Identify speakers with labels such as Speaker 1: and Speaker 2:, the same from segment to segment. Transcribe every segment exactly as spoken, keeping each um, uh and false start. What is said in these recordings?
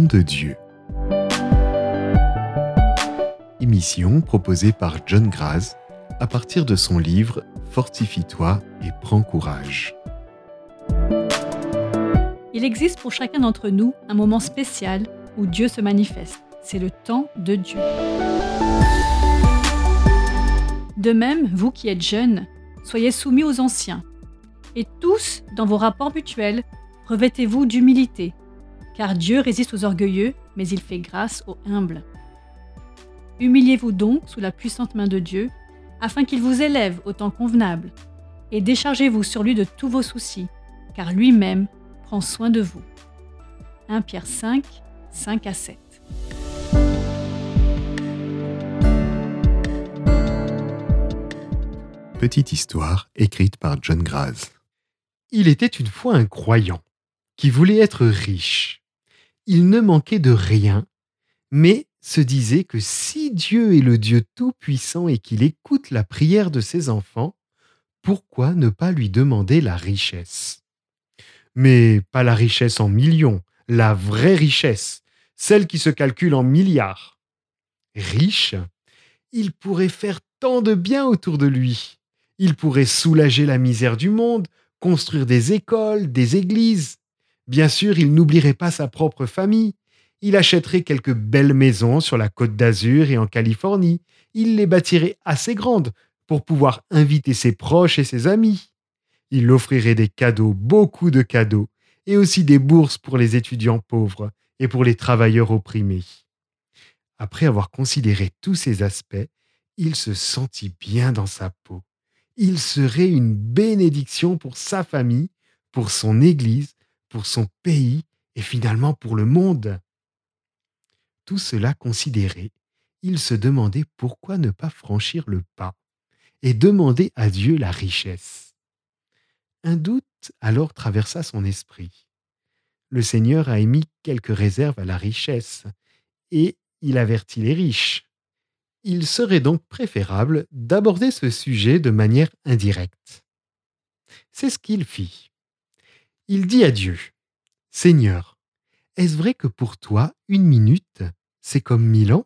Speaker 1: de Dieu. Émission proposée par John Graz à partir de son livre « Fortifie-toi et prends courage ».
Speaker 2: Il existe pour chacun d'entre nous un moment spécial où Dieu se manifeste. C'est le temps de Dieu. De même, vous qui êtes jeunes, soyez soumis aux anciens. Et tous, dans vos rapports mutuels, revêtez-vous d'humilité, car Dieu résiste aux orgueilleux, mais il fait grâce aux humbles. Humiliez-vous donc sous la puissante main de Dieu, afin qu'il vous élève au temps convenable, et déchargez-vous sur lui de tous vos soucis, car lui-même prend soin de vous. premier Pierre cinq, cinq à sept.
Speaker 1: Petite histoire écrite par John Graz. Il était une fois un croyant qui voulait être riche. Il ne manquait de rien, mais se disait que si Dieu est le Dieu tout-puissant et qu'il écoute la prière de ses enfants, pourquoi ne pas lui demander la richesse ? Mais pas la richesse en millions, la vraie richesse, celle qui se calcule en milliards. Riche, il pourrait faire tant de bien autour de lui. Il pourrait soulager la misère du monde, construire des écoles, des églises. Bien sûr, il n'oublierait pas sa propre famille. Il achèterait quelques belles maisons sur la Côte d'Azur et en Californie. Il les bâtirait assez grandes pour pouvoir inviter ses proches et ses amis. Il offrirait des cadeaux, beaucoup de cadeaux, et aussi des bourses pour les étudiants pauvres et pour les travailleurs opprimés. Après avoir considéré tous ces aspects, il se sentit bien dans sa peau. Il serait une bénédiction pour sa famille, pour son Église, pour son pays et finalement pour le monde. Tout cela considéré, il se demandait pourquoi ne pas franchir le pas et demander à Dieu la richesse. Un doute alors traversa son esprit. Le Seigneur a émis quelques réserves à la richesse et il avertit les riches. Il serait donc préférable d'aborder ce sujet de manière indirecte. C'est ce qu'il fit. Il dit à Dieu, « Seigneur, est-ce vrai que pour toi, une minute, c'est comme mille ans ?»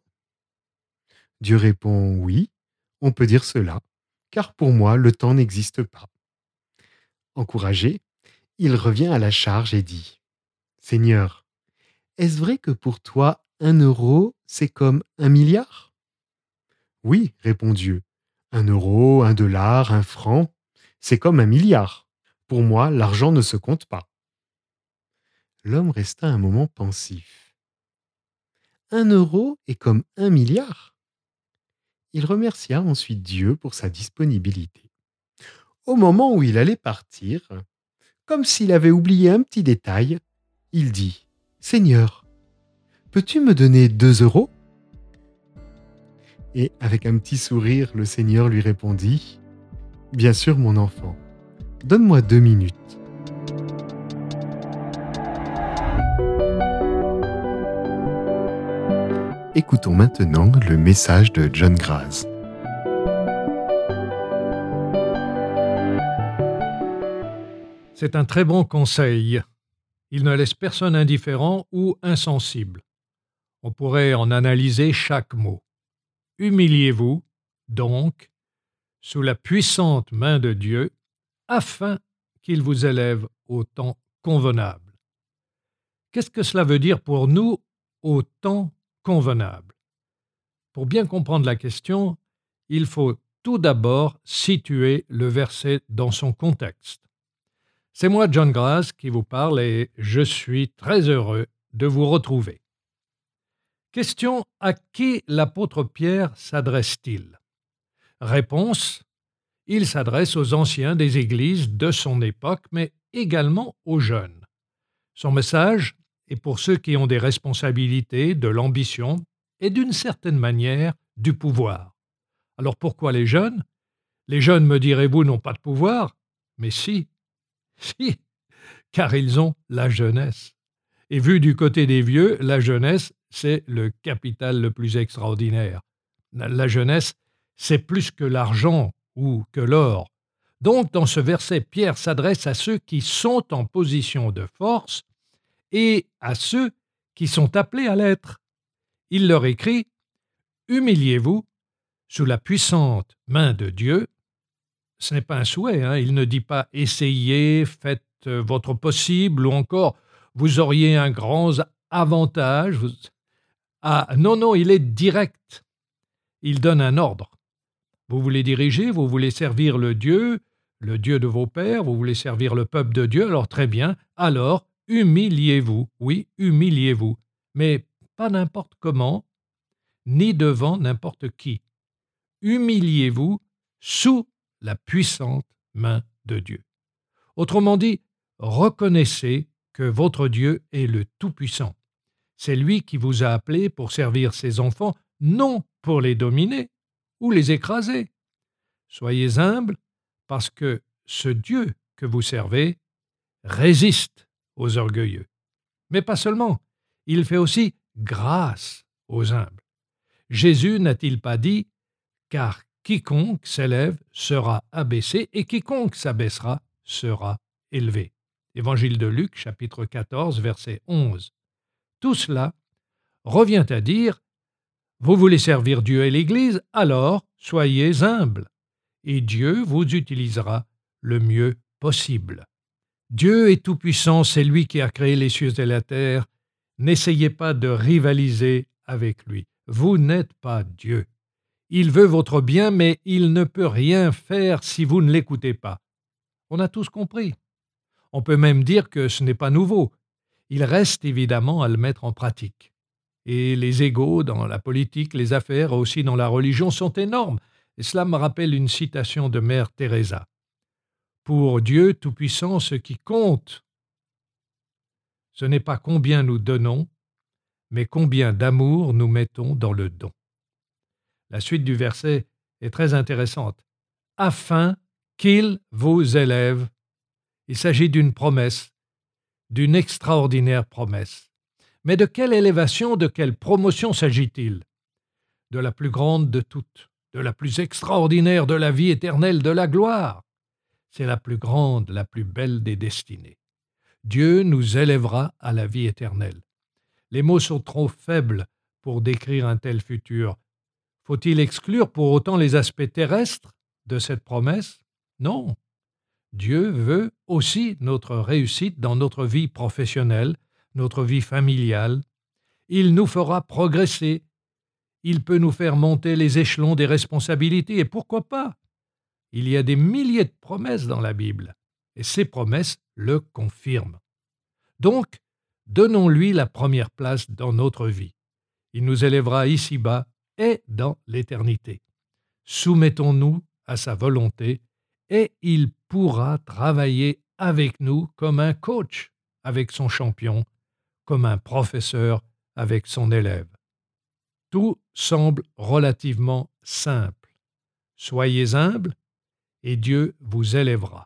Speaker 1: Dieu répond, « Oui, on peut dire cela, car pour moi, le temps n'existe pas. » Encouragé, il revient à la charge et dit, « Seigneur, est-ce vrai que pour toi, un euro, c'est comme un milliard ?» Oui, répond Dieu. Un euro, un dollar, un franc, c'est comme un milliard. Pour moi, l'argent ne se compte pas. L'homme resta un moment pensif. Un euro est comme un milliard. Il remercia ensuite Dieu pour sa disponibilité. Au moment où il allait partir, comme s'il avait oublié un petit détail, il dit « Seigneur, peux-tu me donner deux euros ?» Et avec un petit sourire, le Seigneur lui répondit « Bien sûr, mon enfant, donne-moi deux minutes. » Écoutons maintenant le message de John Graz.
Speaker 3: C'est un très bon conseil. Il ne laisse personne indifférent ou insensible. On pourrait en analyser chaque mot. Humiliez-vous, donc, sous la puissante main de Dieu, afin qu'il vous élève au temps convenable. Qu'est-ce que cela veut dire pour nous, au temps convenable? Pour bien comprendre la question, il faut tout d'abord situer le verset dans son contexte. C'est moi, John Graz, qui vous parle et je suis très heureux de vous retrouver. Question: à qui l'apôtre Pierre s'adresse-t-il? Réponse: il s'adresse aux anciens des églises de son époque, mais également aux jeunes. Son message est pour ceux qui ont des responsabilités, de l'ambition et d'une certaine manière du pouvoir. Alors pourquoi les jeunes? Les jeunes, me direz-vous, n'ont pas de pouvoir? Mais si, si, car ils ont la jeunesse. Et vu du côté des vieux, la jeunesse, c'est le capital le plus extraordinaire. La jeunesse, c'est plus que l'argent ou que l'or. Donc, dans ce verset, Pierre s'adresse à ceux qui sont en position de force et à ceux qui sont appelés à l'être. Il leur écrit « Humiliez-vous sous la puissante main de Dieu ». Ce n'est pas un souhait, hein. Il ne dit pas « Essayez, faites votre possible » ou encore « Vous auriez un grand avantage ». Ah non, non, il est direct. Il donne un ordre. Vous voulez diriger, vous voulez servir le Dieu, le Dieu de vos pères, vous voulez servir le peuple de Dieu, alors très bien, alors humiliez-vous, oui, humiliez-vous, mais pas n'importe comment, ni devant n'importe qui. Humiliez-vous sous la puissante main de Dieu. Autrement dit, reconnaissez que votre Dieu est le Tout-Puissant. C'est lui qui vous a appelé pour servir ses enfants, non pour les dominer ou les écraser. Soyez humbles parce que ce Dieu que vous servez résiste aux orgueilleux. Mais pas seulement, il fait aussi grâce aux humbles. Jésus n'a-t-il pas dit « Car quiconque s'élève sera abaissé et quiconque s'abaissera sera élevé ». Évangile de Luc, chapitre quatorze, verset onze. Tout cela revient à dire « Vous voulez servir Dieu et l'Église, alors soyez humbles, et Dieu vous utilisera le mieux possible. » Dieu est tout-puissant, c'est lui qui a créé les cieux et la terre. N'essayez pas de rivaliser avec lui. Vous n'êtes pas Dieu. Il veut votre bien, mais il ne peut rien faire si vous ne l'écoutez pas. On a tous compris. On peut même dire que ce n'est pas nouveau. Il reste évidemment à le mettre en pratique. Et les égos dans la politique, les affaires, aussi dans la religion, sont énormes. Et cela me rappelle une citation de Mère Teresa. « Pour Dieu Tout-Puissant, ce qui compte, ce n'est pas combien nous donnons, mais combien d'amour nous mettons dans le don. » La suite du verset est très intéressante. « Afin qu'il vous élève ». Il s'agit d'une promesse, d'une extraordinaire promesse. Mais de quelle élévation, de quelle promotion s'agit-il? De la plus grande de toutes, de la plus extraordinaire, de la vie éternelle, de la gloire. C'est la plus grande, la plus belle des destinées. Dieu nous élèvera à la vie éternelle. Les mots sont trop faibles pour décrire un tel futur. Faut-il exclure pour autant les aspects terrestres de cette promesse? Non. Dieu veut aussi notre réussite dans notre vie professionnelle, notre vie familiale. Il nous fera progresser. Il peut nous faire monter les échelons des responsabilités, et pourquoi pas? Il y a des milliers de promesses dans la Bible, et ces promesses le confirment. Donc, donnons-lui la première place dans notre vie. Il nous élèvera ici-bas et dans l'éternité. Soumettons-nous à sa volonté, et il pourra travailler avec nous comme un coach avec son champion, comme un professeur avec son élève. Tout semble relativement simple. Soyez humbles et Dieu vous élèvera.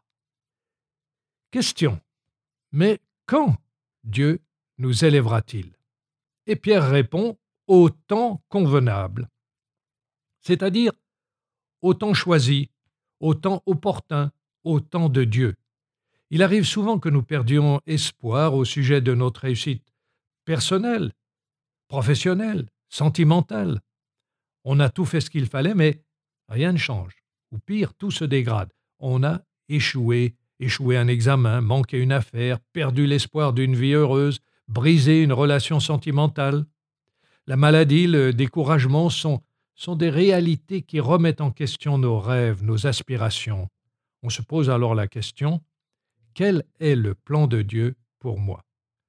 Speaker 3: Question. Mais quand Dieu nous élèvera-t-il? Et Pierre répond au temps convenable, c'est-à-dire au temps choisi, au temps opportun, au temps de Dieu. Il arrive souvent que nous perdions espoir au sujet de notre réussite personnelle, professionnelle, sentimentale. On a tout fait ce qu'il fallait, mais rien ne change. Ou pire, tout se dégrade. On a échoué, échoué un examen, manqué une affaire, perdu l'espoir d'une vie heureuse, brisé une relation sentimentale. La maladie, le découragement sont, sont des réalités qui remettent en question nos rêves, nos aspirations. On se pose alors la question, quel est le plan de Dieu pour moi?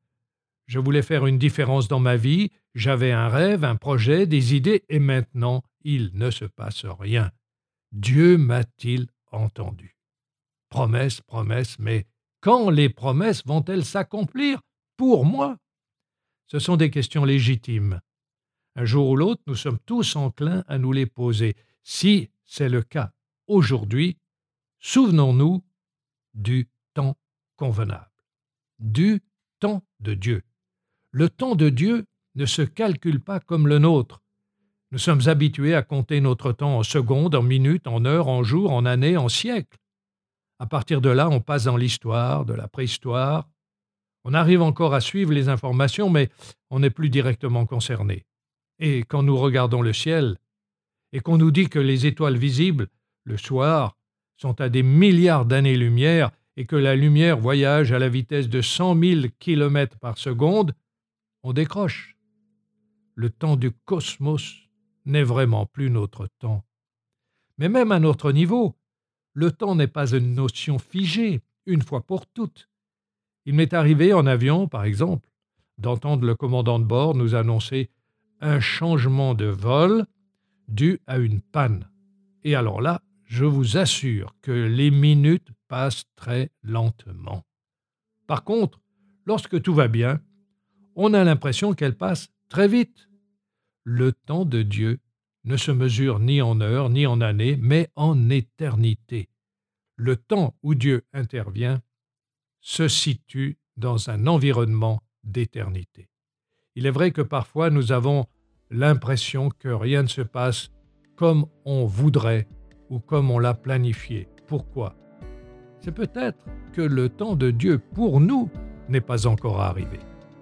Speaker 3: Je voulais faire une différence dans ma vie, j'avais un rêve, un projet, des idées, et maintenant, il ne se passe rien. Dieu m'a-t-il entendu? Promesse, promesse, mais quand les promesses vont-elles s'accomplir pour moi? Ce sont des questions légitimes. Un jour ou l'autre, nous sommes tous enclins à nous les poser. Si c'est le cas aujourd'hui, souvenons-nous du temps convenable, du temps de Dieu. Le temps de Dieu ne se calcule pas comme le nôtre. Nous sommes habitués à compter notre temps en secondes, en minutes, en heures, en jours, en années, en siècles. À partir de là, on passe dans l'histoire, de la préhistoire. On arrive encore à suivre les informations, mais on n'est plus directement concerné. Et quand nous regardons le ciel, et qu'on nous dit que les étoiles visibles, le soir, sont à des milliards d'années-lumière et que la lumière voyage à la vitesse de cent mille kilomètres par seconde, on décroche. Le temps du cosmos n'est vraiment plus notre temps. Mais même à notre niveau, le temps n'est pas une notion figée, une fois pour toutes. Il m'est arrivé en avion, par exemple, d'entendre le commandant de bord nous annoncer un changement de vol dû à une panne. Et alors là, je vous assure que les minutes passent très lentement. Par contre, lorsque tout va bien, on a l'impression qu'elles passent très vite. Le temps de Dieu ne se mesure ni en heures, ni en années, mais en éternité. Le temps où Dieu intervient se situe dans un environnement d'éternité. Il est vrai que parfois nous avons l'impression que rien ne se passe comme on voudrait ou comme on l'a planifié. Pourquoi? C'est peut-être que le temps de Dieu pour nous n'est pas encore arrivé.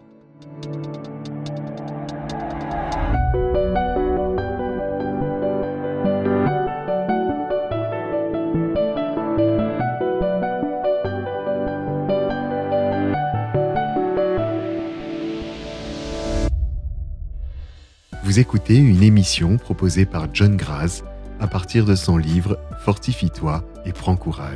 Speaker 1: Vous écoutez une émission proposée par John Graz à partir de son livre « Fortifie-toi et prends courage ».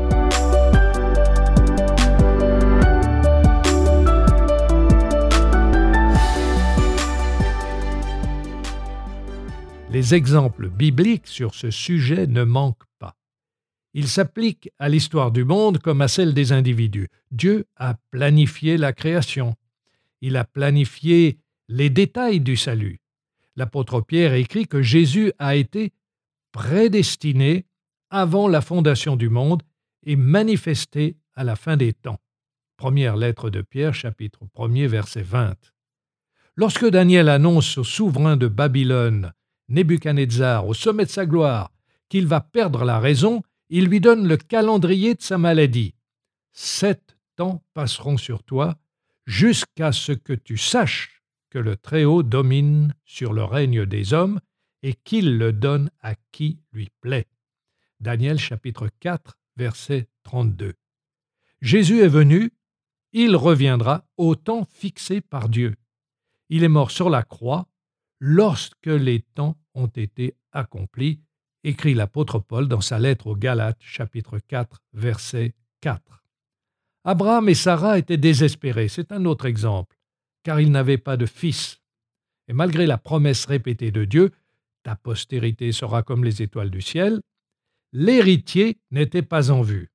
Speaker 3: Les exemples bibliques sur ce sujet ne manquent pas. Ils s'appliquent à l'histoire du monde comme à celle des individus. Dieu a planifié la création. Il a planifié les détails du salut. L'apôtre Pierre écrit que Jésus a été prédestiné avant la fondation du monde et manifesté à la fin des temps. Première lettre de Pierre, chapitre un, verset vingt. Lorsque Daniel annonce au souverain de Babylone, Nebuchadnezzar, au sommet de sa gloire, qu'il va perdre la raison, il lui donne le calendrier de sa maladie. Sept temps passeront sur toi, jusqu'à ce que tu saches que le Très-Haut domine sur le règne des hommes et qu'il le donne à qui lui plaît. Daniel chapitre quatre, verset trente-deux. Jésus est venu, il reviendra au temps fixé par Dieu. Il est mort sur la croix lorsque les temps ont été accomplis, écrit l'apôtre Paul dans sa lettre aux Galates chapitre quatre, verset quatre. Abraham et Sarah étaient désespérés, c'est un autre exemple, car ils n'avaient pas de fils. Et malgré la promesse répétée de Dieu, « Ta postérité sera comme les étoiles du ciel », l'héritier n'était pas en vue.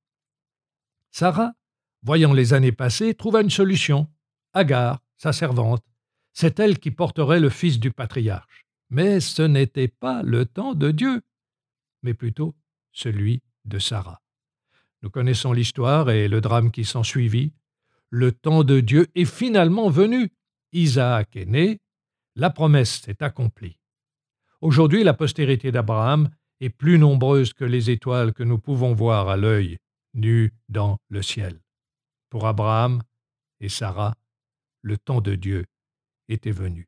Speaker 3: Sarah, voyant les années passées, trouva une solution. Agar, sa servante, c'est elle qui porterait le fils du patriarche. Mais ce n'était pas le temps de Dieu, mais plutôt celui de Sarah. Nous connaissons l'histoire et le drame qui s'ensuivit. Le temps de Dieu est finalement venu. Isaac est né, la promesse s'est accomplie. Aujourd'hui, la postérité d'Abraham est plus nombreuse que les étoiles que nous pouvons voir à l'œil nu dans le ciel. Pour Abraham et Sarah, le temps de Dieu était venu.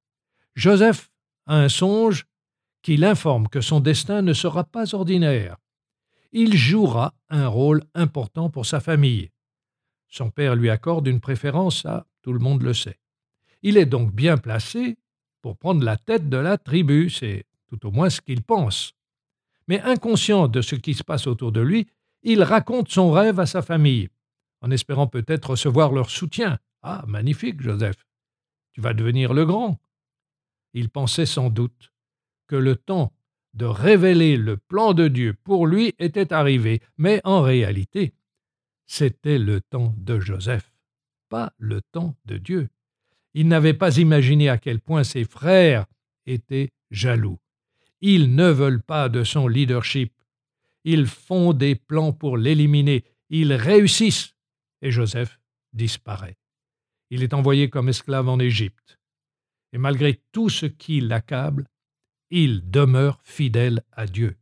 Speaker 3: Joseph a un songe qui l'informe que son destin ne sera pas ordinaire. Il jouera un rôle important pour sa famille. Son père lui accorde une préférence, ça, tout le monde le sait. Il est donc bien placé pour prendre la tête de la tribu, c'est tout au moins ce qu'il pense. Mais inconscient de ce qui se passe autour de lui, il raconte son rêve à sa famille, en espérant peut-être recevoir leur soutien. « Ah, magnifique, Joseph, tu vas devenir le grand. » Il pensait sans doute que le temps de révéler le plan de Dieu pour lui était arrivé, mais en réalité, c'était le temps de Joseph, pas le temps de Dieu. Il n'avait pas imaginé à quel point ses frères étaient jaloux. Ils ne veulent pas de son leadership. Ils font des plans pour l'éliminer. Ils réussissent et Joseph disparaît. Il est envoyé comme esclave en Égypte. Et malgré tout ce qui l'accable, il demeure fidèle à Dieu.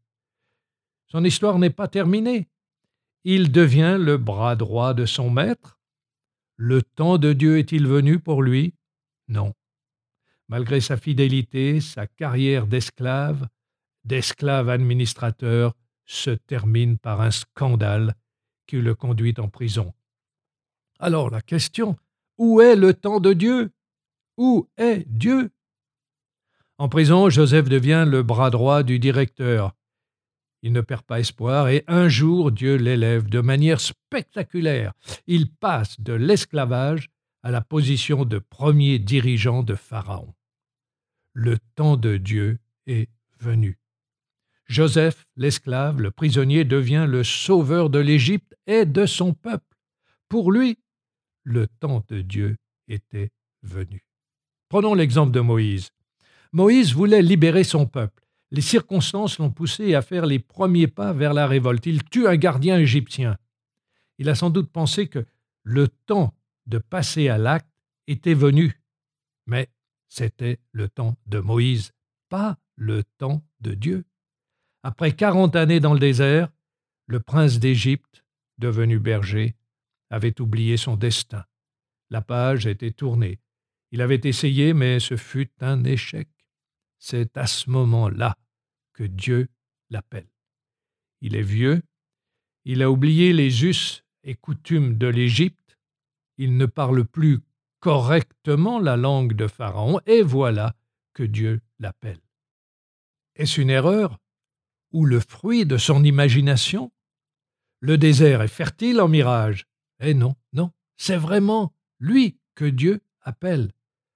Speaker 3: Son histoire n'est pas terminée. Il devient le bras droit de son maître, Le temps de Dieu est-il venu pour lui? Non. Malgré sa fidélité, sa carrière d'esclave, d'esclave administrateur, se termine par un scandale qui le conduit en prison. Alors la question, où est le temps de Dieu? Où est Dieu? En prison, Joseph devient le bras droit du directeur. Il ne perd pas espoir et un jour, Dieu l'élève de manière spectaculaire. Il passe de l'esclavage à la position de premier dirigeant de Pharaon. Le temps de Dieu est venu. Joseph, l'esclave, le prisonnier, devient le sauveur de l'Égypte et de son peuple. Pour lui, le temps de Dieu était venu. Prenons l'exemple de Moïse. Moïse voulait libérer son peuple. Les circonstances l'ont poussé à faire les premiers pas vers la révolte. Il tue un gardien égyptien. Il a sans doute pensé que le temps de passer à l'acte était venu. Mais c'était le temps de Moïse, pas le temps de Dieu. Après quarante années dans le désert, le prince d'Égypte, devenu berger, avait oublié son destin. La page était tournée. Il avait essayé, mais ce fut un échec. C'est à ce moment-là que Dieu l'appelle. Il est vieux, il a oublié les us et coutumes de l'Égypte, il ne parle plus correctement la langue de Pharaon, et voilà que Dieu l'appelle. Est-ce une erreur ou le fruit de son imagination? Le désert est fertile en mirages. Eh non, non, c'est vraiment lui que Dieu appelle.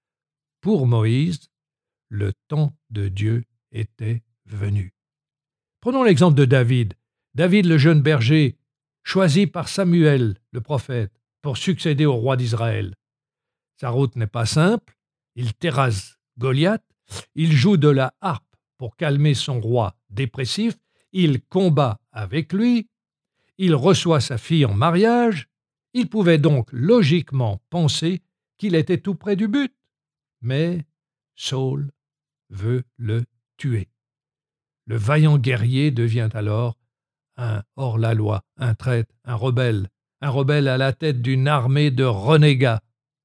Speaker 3: Pour Moïse, le temps de Dieu était venu. Prenons l'exemple de David. David, le jeune berger, choisi par Samuel, le prophète, pour succéder au roi d'Israël. Sa route n'est pas simple, il terrasse Goliath, il joue de la harpe pour calmer son roi dépressif, il combat avec lui, il reçoit sa fille en mariage, il pouvait donc logiquement penser qu'il était tout près du but. Mais Saul veut le tuer. Le vaillant guerrier devient alors un hors-la-loi, un traître, un rebelle, un rebelle à la tête d'une armée de renégats.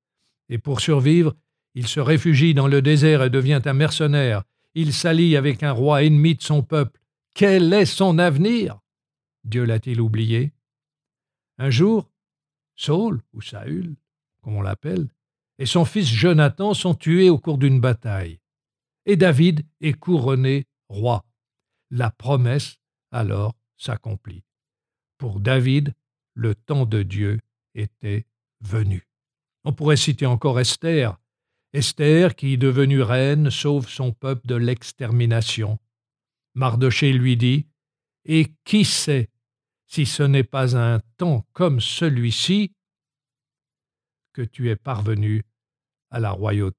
Speaker 3: Et pour survivre, il se réfugie dans le désert et devient un mercenaire. Il s'allie avec un roi ennemi de son peuple. Quel est son avenir? Dieu l'a-t-il oublié? Un jour, Saul, ou Saül, comme on l'appelle, et son fils Jonathan sont tués au cours d'une bataille. Et David est couronné roi. La promesse, alors, s'accomplit. Pour David, le temps de Dieu était venu. On pourrait citer encore Esther. Esther, qui, devenue reine, sauve son peuple de l'extermination. Mardochée lui dit « Et qui sait si ce n'est pas un temps comme celui-ci que tu es parvenu à la royauté. »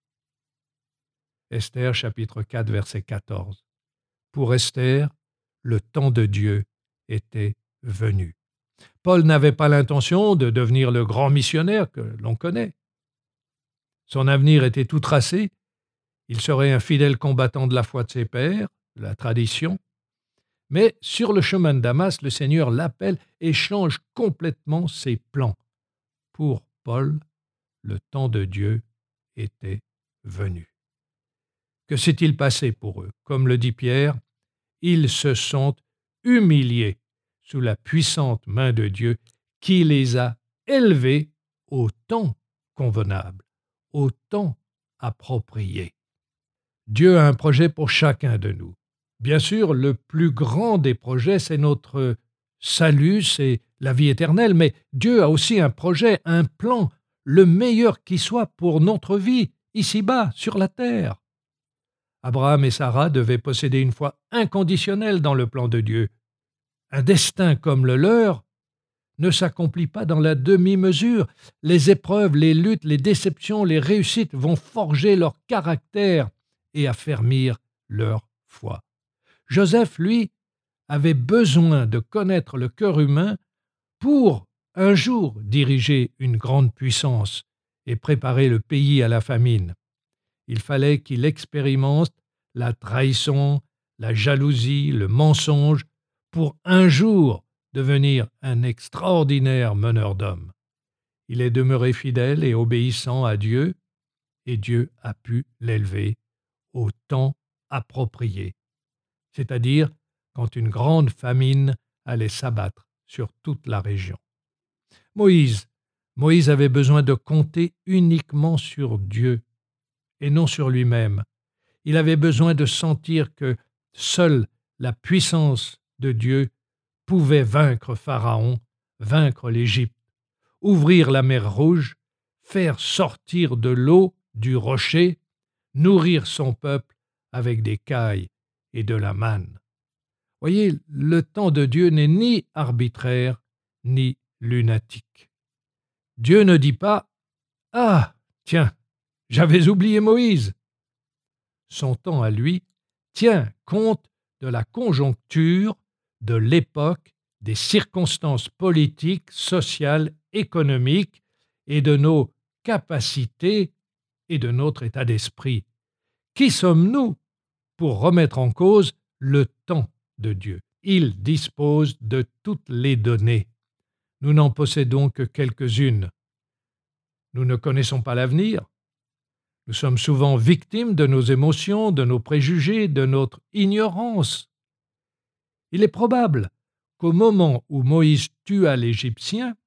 Speaker 3: Esther chapitre quatre verset quatorze. Pour Esther, le temps de Dieu était venu. Paul n'avait pas l'intention de devenir le grand missionnaire que l'on connaît. Son avenir était tout tracé. Il serait un fidèle combattant de la foi de ses pères, de la tradition. Mais sur le chemin de Damas, le Seigneur l'appelle et change complètement ses plans. Pour Paul, le temps de Dieu était venu. Que s'est-il passé pour eux? Comme le dit Pierre, ils se sont humiliés sous la puissante main de Dieu qui les a élevés au temps convenable, au temps approprié. Dieu a un projet pour chacun de nous. Bien sûr, le plus grand des projets, c'est notre salut, c'est la vie éternelle, mais Dieu a aussi un projet, un plan, le meilleur qui soit pour notre vie, ici-bas, sur la terre. Abraham et Sarah devaient posséder une foi inconditionnelle dans le plan de Dieu. Un destin comme le leur ne s'accomplit pas dans la demi-mesure. Les épreuves, les luttes, les déceptions, les réussites vont forger leur caractère et affermir leur foi. Joseph, lui, avait besoin de connaître le cœur humain pour, un jour, diriger une grande puissance et préparer le pays à la famine. Il fallait qu'il expérimente la trahison, la jalousie, le mensonge, pour un jour devenir un extraordinaire meneur d'hommes. Il est demeuré fidèle et obéissant à Dieu, et Dieu a pu l'élever au temps approprié, c'est-à-dire quand une grande famine allait s'abattre sur toute la région. Moïse, Moïse avait besoin de compter uniquement sur Dieu et non sur lui-même. Il avait besoin de sentir que seule la puissance de Dieu pouvait vaincre Pharaon, vaincre l'Égypte, ouvrir la mer Rouge, faire sortir de l'eau du rocher, nourrir son peuple avec des cailles et de la manne. Voyez, le temps de Dieu n'est ni arbitraire ni lunatique. Dieu ne dit pas « Ah, tiens, j'avais oublié Moïse ». Son temps à lui tient compte de la conjoncture, de l'époque, des circonstances politiques, sociales, économiques et de nos capacités et de notre état d'esprit. Qui sommes-nous pour remettre en cause le temps de Dieu? Il dispose de toutes les données. Nous n'en possédons que quelques-unes. Nous ne connaissons pas l'avenir. Nous sommes souvent victimes de nos émotions, de nos préjugés, de notre ignorance. Il est probable qu'au moment où Moïse tua l'Égyptien,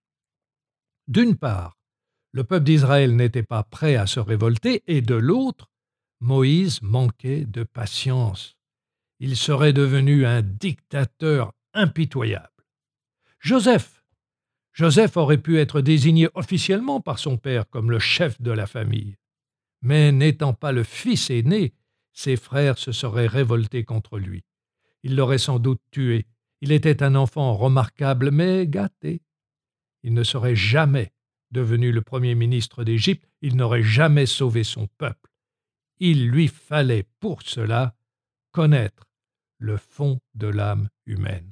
Speaker 3: d'une part, le peuple d'Israël n'était pas prêt à se révolter, et de l'autre, Moïse manquait de patience. Il serait devenu un dictateur impitoyable. Joseph, Joseph aurait pu être désigné officiellement par son père comme le chef de la famille. Mais n'étant pas le fils aîné, ses frères se seraient révoltés contre lui. Ils l'auraient sans doute tué. Il était un enfant remarquable, mais gâté. Il ne serait jamais devenu le premier ministre d'Égypte, il n'aurait jamais sauvé son peuple. Il lui fallait pour cela connaître le fond de l'âme humaine.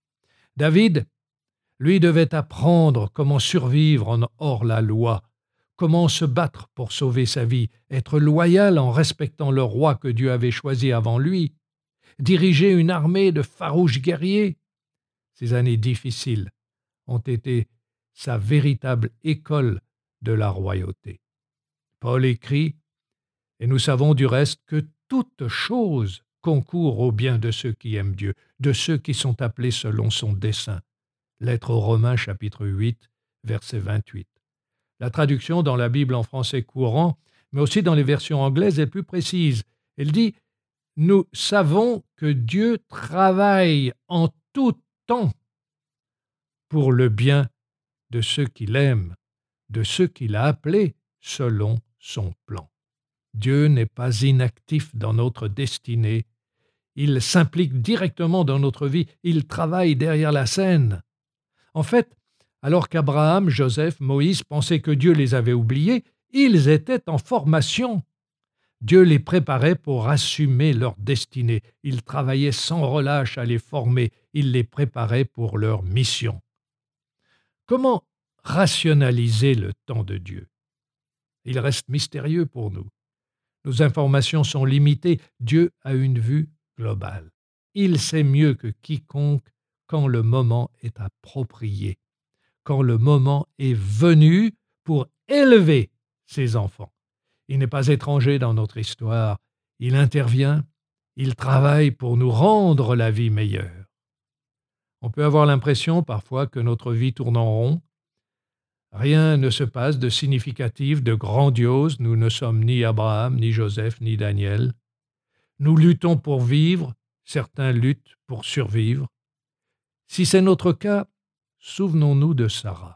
Speaker 3: David, lui, devait apprendre comment survivre en hors la loi, comment se battre pour sauver sa vie, être loyal en respectant le roi que Dieu avait choisi avant lui, diriger une armée de farouches guerriers. Ces années difficiles ont été sa véritable école de la royauté. Paul écrit, et nous savons du reste que toute chose concourt au bien de ceux qui aiment Dieu, de ceux qui sont appelés selon son dessein. Lettre aux Romains, chapitre huit, verset vingt-huit. La traduction dans la Bible en français courant, mais aussi dans les versions anglaises, est plus précise. Elle dit « Nous savons que Dieu travaille en tout temps pour le bien de ceux qui l'aiment, de ceux qu'il a appelés selon son plan. » Dieu n'est pas inactif dans notre destinée. Il s'implique directement dans notre vie. Il travaille derrière la scène. En fait, alors qu'Abraham, Joseph, Moïse pensaient que Dieu les avait oubliés, ils étaient en formation. Dieu les préparait pour assumer leur destinée. Il travaillait sans relâche à les former. Il les préparait pour leur mission. Comment rationaliser le temps de Dieu? Il reste mystérieux pour nous. Nos informations sont limitées. Dieu a une vue globale. Il sait mieux que quiconque quand le moment est approprié, quand le moment est venu pour élever ses enfants. Il n'est pas étranger dans notre histoire. Il intervient, il travaille pour nous rendre la vie meilleure. On peut avoir l'impression parfois que notre vie tourne en rond. Rien ne se passe de significatif, de grandiose. Nous ne sommes ni Abraham, ni Joseph, ni Daniel. Nous luttons pour vivre, certains luttent pour survivre. Si c'est notre cas, souvenons-nous de Sarah.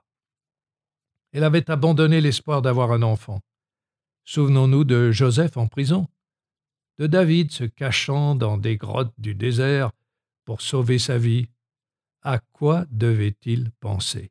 Speaker 3: Elle avait abandonné l'espoir d'avoir un enfant. Souvenons-nous de Joseph en prison, de David se cachant dans des grottes du désert pour sauver sa vie. À quoi devait-il penser?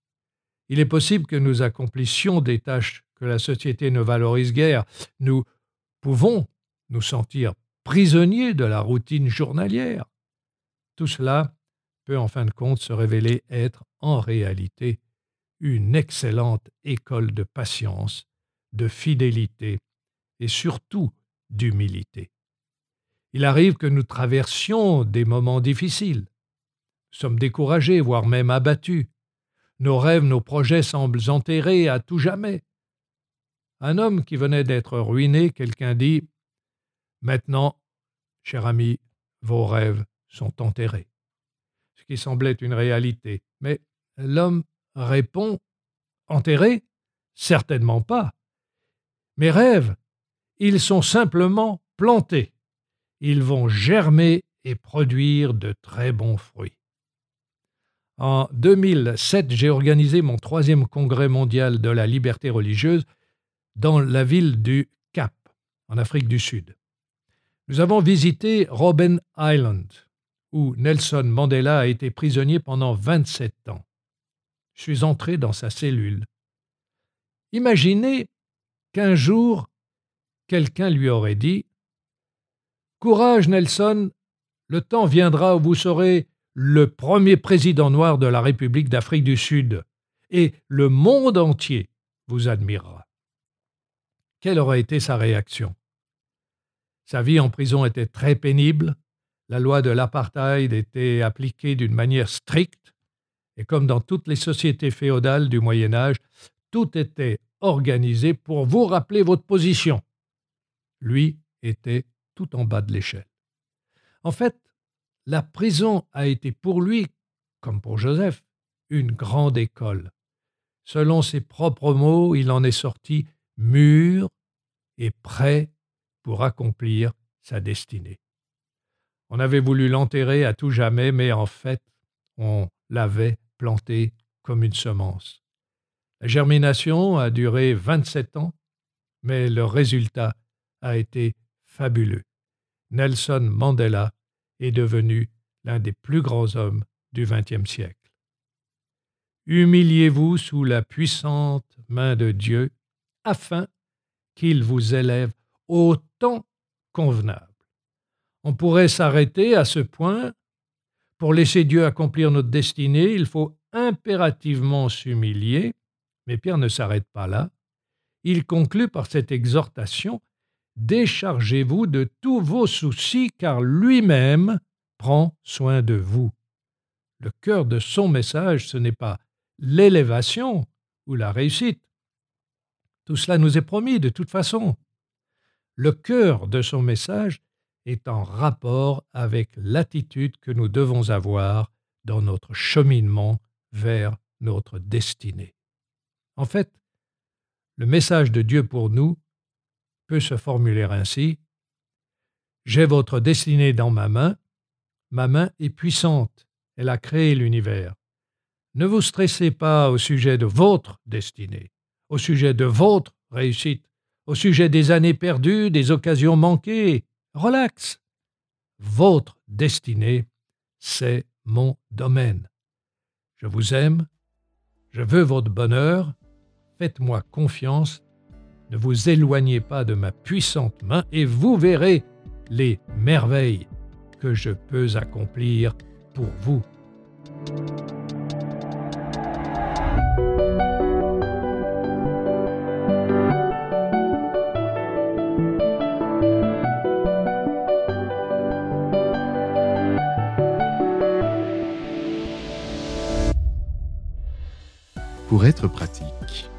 Speaker 3: Il est possible que nous accomplissions des tâches que la société ne valorise guère. Nous pouvons nous sentir prisonniers de la routine journalière. Tout cela peut en fin de compte se révéler être en réalité une excellente école de patience, de fidélité et surtout d'humilité. Il arrive que nous traversions des moments difficiles. Nous sommes découragés, voire même abattus. Nos rêves, nos projets semblent enterrés à tout jamais. Un homme qui venait d'être ruiné, quelqu'un dit « Maintenant, cher ami, vos rêves sont enterrés. » Ce qui semblait une réalité. Mais l'homme répond « Enterrés ? Certainement pas. Mes rêves, ils sont simplement plantés. Ils vont germer et produire de très bons fruits. » En deux mille sept, j'ai organisé mon troisième congrès mondial de la liberté religieuse dans la ville du Cap, en Afrique du Sud. Nous avons visité Robben Island, où Nelson Mandela a été prisonnier pendant vingt-sept ans. Je suis entré dans sa cellule. Imaginez qu'un jour, quelqu'un lui aurait dit « Courage, Nelson, le temps viendra où vous serez le premier président noir de la République d'Afrique du Sud, et le monde entier vous admirera. » Quelle aurait été sa réaction? Sa vie en prison était très pénible, la loi de l'apartheid était appliquée d'une manière stricte, et comme dans toutes les sociétés féodales du Moyen Âge, tout était organisé pour vous rappeler votre position. Lui était tout en bas de l'échelle. En fait, la prison a été pour lui, comme pour Joseph, une grande école. Selon ses propres mots, il en est sorti mûr et prêt pour accomplir sa destinée. On avait voulu l'enterrer à tout jamais, mais en fait, on l'avait planté comme une semence. La germination a duré vingt-sept ans, mais le résultat a été fabuleux. Nelson Mandela est devenu l'un des plus grands hommes du vingtième siècle. Humiliez-vous sous la puissante main de Dieu, afin qu'il vous élève au temps convenable. On pourrait s'arrêter à ce point. Pour laisser Dieu accomplir notre destinée, il faut impérativement s'humilier, mais Pierre ne s'arrête pas là. Il conclut par cette exhortation « Déchargez-vous de tous vos soucis, car lui-même prend soin de vous. » Le cœur de son message, ce n'est pas l'élévation ou la réussite. Tout cela nous est promis de toute façon. Le cœur de son message est en rapport avec l'attitude que nous devons avoir dans notre cheminement vers notre destinée. En fait, le message de Dieu pour nous peut se formuler ainsi : « J'ai votre destinée dans ma main, ma main est puissante, elle a créé l'univers. Ne vous stressez pas au sujet de votre destinée, au sujet de votre réussite, au sujet des années perdues, des occasions manquées. Relax. Votre destinée, c'est mon domaine. Je vous aime, je veux votre bonheur, faites-moi confiance, ne vous éloignez pas de ma puissante main et vous verrez les merveilles que je peux accomplir pour vous. »
Speaker 1: Pour être pratique.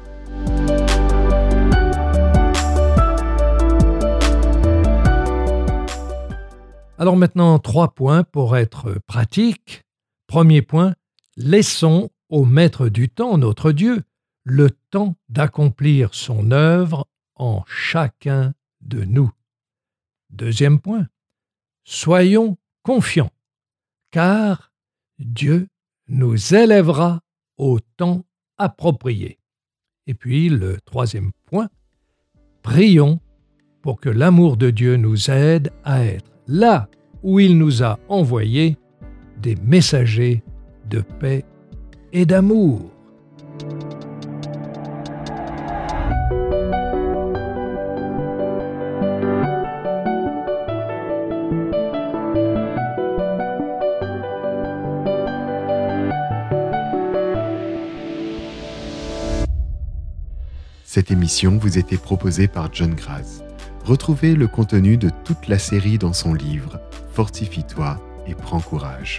Speaker 3: Alors maintenant, trois points pour être pratique. Premier point, laissons au Maître du temps, notre Dieu, le temps d'accomplir son œuvre en chacun de nous. Deuxième point, soyons confiants, car Dieu nous élèvera au temps approprié. Et puis le troisième point, prions pour que l'amour de Dieu nous aide à être là où il nous a envoyés des messagers de paix et d'amour.
Speaker 1: Cette émission vous était proposée par John Graz. Retrouvez le contenu de toute la série dans son livre « Fortifie-toi et prends courage ».